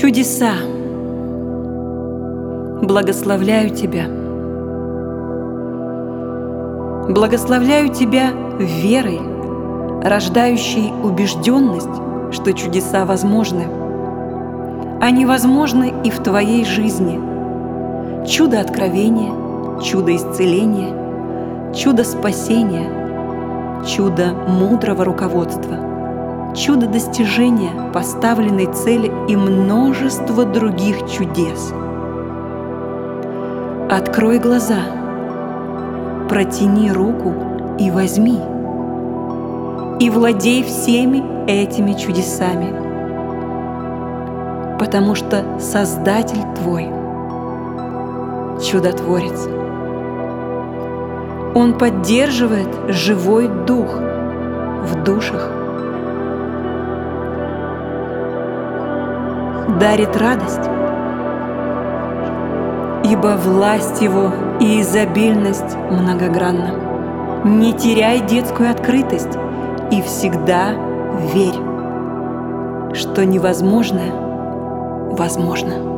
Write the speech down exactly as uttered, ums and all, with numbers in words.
Чудеса. Благословляю Тебя. Благословляю Тебя верой, рождающей убежденность, что чудеса возможны. Они возможны и в Твоей жизни. Чудо откровения, чудо исцеления, чудо спасения, чудо мудрого руководства, чудо достижения поставленной цели и множество других чудес. Открой глаза, протяни руку и возьми, и владей всеми этими чудесами, потому что Создатель твой — чудотворец. Он поддерживает живой дух в душах, дарит радость, ибо власть Его и изобильность многогранна. Не теряй детскую открытость и всегда верь, что невозможное возможно.